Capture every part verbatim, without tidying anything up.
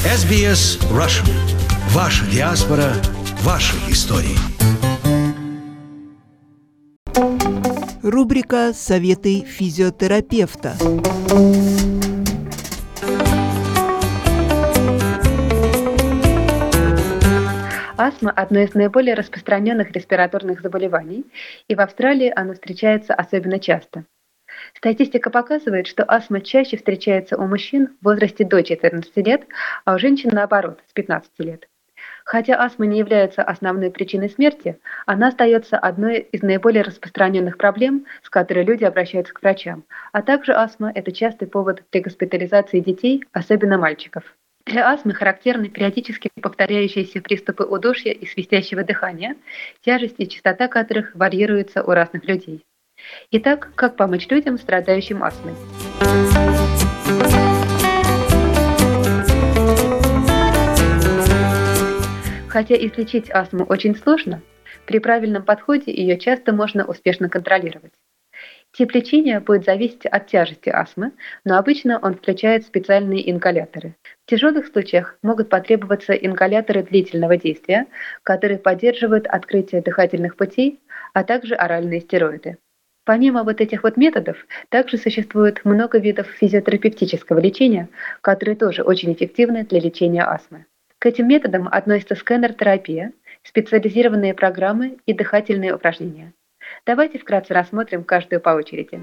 эс би эс Russian. Ваша диаспора, ваши истории. Рубрика «Советы физиотерапевта». Астма – одно из наиболее распространенных респираторных заболеваний, и в Австралии оно встречается особенно часто. Статистика показывает, что астма чаще встречается у мужчин в возрасте до четырнадцати лет, а у женщин наоборот, с пятнадцати лет. Хотя астма не является основной причиной смерти, она остается одной из наиболее распространенных проблем, с которой люди обращаются к врачам, а также астма – это частый повод для госпитализации детей, особенно мальчиков. Для астмы характерны периодически повторяющиеся приступы удушья и свистящего дыхания, тяжесть и частота которых варьируются у разных людей. Итак, как помочь людям, страдающим астмой? Хотя излечить астму очень сложно, при правильном подходе ее часто можно успешно контролировать. Тип лечения будет зависеть от тяжести астмы, но обычно он включает специальные ингаляторы. В тяжелых случаях могут потребоваться ингаляторы длительного действия, которые поддерживают открытие дыхательных путей, а также оральные стероиды. Помимо вот этих вот методов, также существует много видов физиотерапевтического лечения, которые тоже очень эффективны для лечения астмы. К этим методам относятся скэнер-терапия, специализированные программы и дыхательные упражнения. Давайте вкратце рассмотрим каждую по очереди.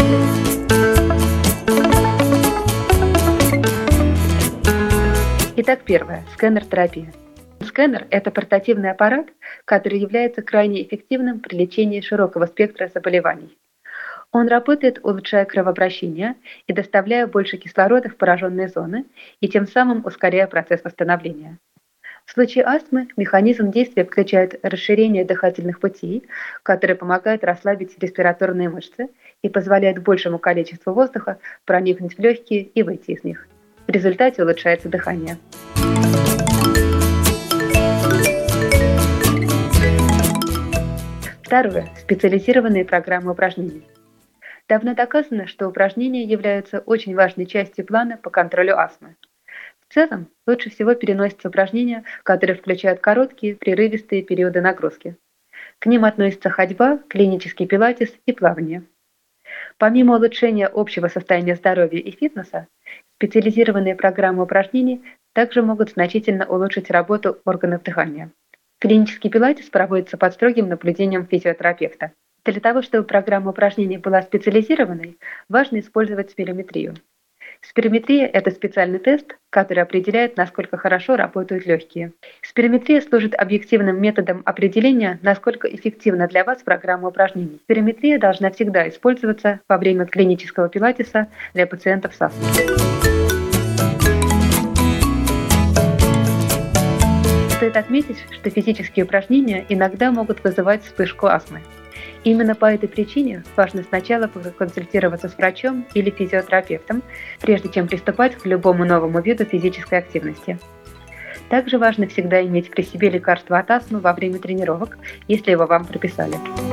Итак, первое. Скэнер-терапия. Скэнер – это портативный аппарат, который является крайне эффективным при лечении широкого спектра заболеваний. Он работает, улучшая кровообращение и доставляя больше кислорода в пораженные зоны, и тем самым ускоряя процесс восстановления. В случае астмы механизм действия включает расширение дыхательных путей, которые помогают расслабить респираторные мышцы и позволяют большему количеству воздуха проникнуть в легкие и выйти из них. В результате улучшается дыхание. Второе. Специализированные программы упражнений. Давно доказано, что упражнения являются очень важной частью плана по контролю астмы. В целом, лучше всего переносятся упражнения, которые включают короткие, прерывистые периоды нагрузки. К ним относятся ходьба, клинический пилатес и плавание. Помимо улучшения общего состояния здоровья и фитнеса, специализированные программы упражнений также могут значительно улучшить работу органов дыхания. Клинический пилатес проводится под строгим наблюдением физиотерапевта. Для того, чтобы программа упражнений была специализированной, важно использовать спирометрию. Спирометрия – это специальный тест, который определяет, насколько хорошо работают легкие. Спирометрия служит объективным методом определения, насколько эффективна для вас программа упражнений. Спирометрия должна всегда использоваться во время клинического пилатеса для пациентов с астмой. Стоит отметить, что физические упражнения иногда могут вызывать вспышку астмы. Именно по этой причине важно сначала проконсультироваться с врачом или физиотерапевтом, прежде чем приступать к любому новому виду физической активности. Также важно всегда иметь при себе лекарство от астмы во время тренировок, если его вам прописали.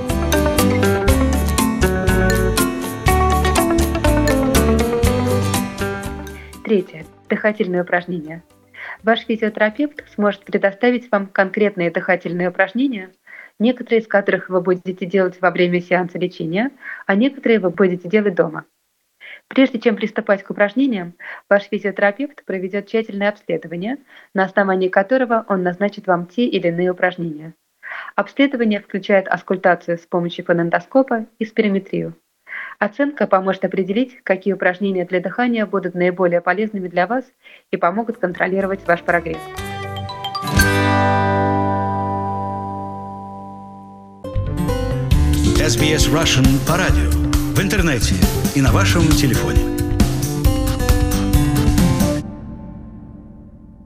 Третье. Дыхательные упражнения. Ваш физиотерапевт сможет предоставить вам конкретные дыхательные упражнения, некоторые из которых вы будете делать во время сеанса лечения, а некоторые вы будете делать дома. Прежде чем приступать к упражнениям, ваш физиотерапевт проведет тщательное обследование, на основании которого он назначит вам те или иные упражнения. Обследование включает аскультацию с помощью фонендоскопа и спирометрию. Оценка поможет определить, какие упражнения для дыхания будут наиболее полезными для вас и помогут контролировать ваш прогресс. эс би эс Russian по радио, в интернете и на вашем телефоне.